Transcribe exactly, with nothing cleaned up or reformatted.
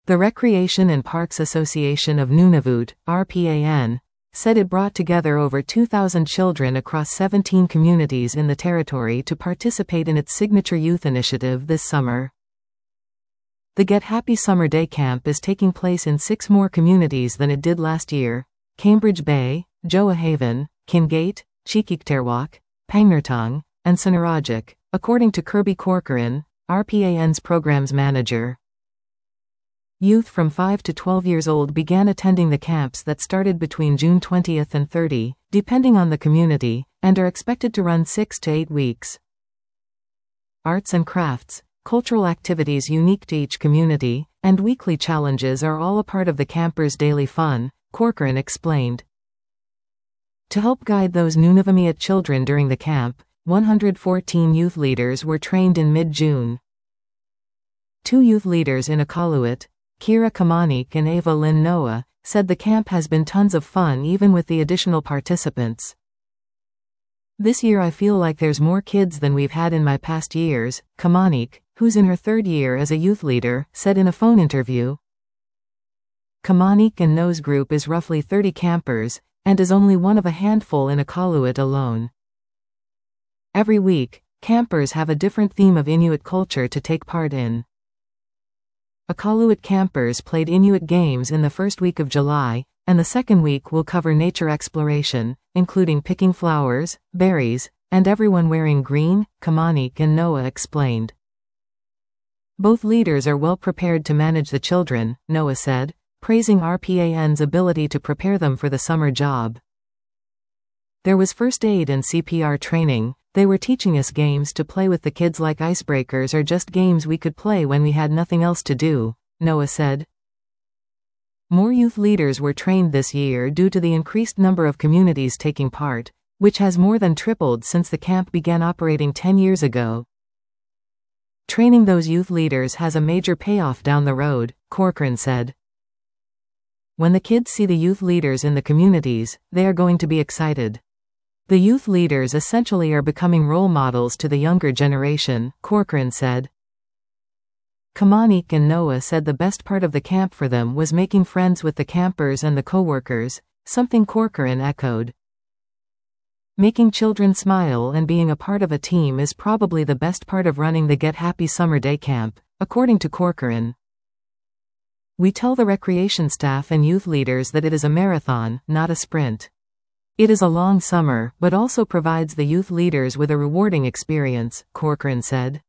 The Recreation and Parks Association of Nunavut, R P A N, said it brought together over two thousand children across seventeen communities in the territory to participate in its signature youth initiative this summer. The Get Happy Summer Day Camp is taking place in six more communities than it did last year: Cambridge Bay, Joahaven, Kingate, Cheekikterwak, Pangnirtung, and Sinarajik, according to Kirby Corcoran, R P A N's programs manager. Youth from five to twelve years old began attending the camps that started between June twentieth and thirtieth, depending on the community, and are expected to run six to eight weeks. Arts and crafts, cultural activities unique to each community, and weekly challenges are all a part of the campers' daily fun, Corcoran explained. To help guide those Nunavummiut children during the camp, one hundred fourteen youth leaders were trained in mid-June. Two youth leaders in Iqaluit, Kira Kamanik and Ava Lynn Noah, said the camp has been tons of fun even with the additional participants. This year I feel like there's more kids than we've had in my past years, Kamanik, who's in her third year as a youth leader, said in a phone interview. Kamanik and Noah's group is roughly thirty campers, and is only one of a handful in Iqaluit alone. Every week, campers have a different theme of Inuit culture to take part in. Iqaluit campers played Inuit games in the first week of July, and the second week will cover nature exploration, including picking flowers, berries, and everyone wearing green, Kamanik and Noah explained. Both leaders are well prepared to manage the children, Noah said, praising R P A N's ability to prepare them for the summer job. There was first aid and C P R training. They were teaching us games to play with the kids like icebreakers or just games we could play when we had nothing else to do, Noah said. More youth leaders were trained this year due to the increased number of communities taking part, which has more than tripled since the camp began operating ten years ago. Training those youth leaders has a major payoff down the road, Corcoran said. When the kids see the youth leaders in the communities, they are going to be excited. The youth leaders essentially are becoming role models to the younger generation, Corcoran said. Kamanik and Noah said the best part of the camp for them was making friends with the campers and the co-workers, something Corcoran echoed. Making children smile and being a part of a team is probably the best part of running the Get Happy Summer Day Camp, according to Corcoran. We tell the recreation staff and youth leaders that it is a marathon, not a sprint. It is a long summer, but also provides the youth leaders with a rewarding experience, Corcoran said.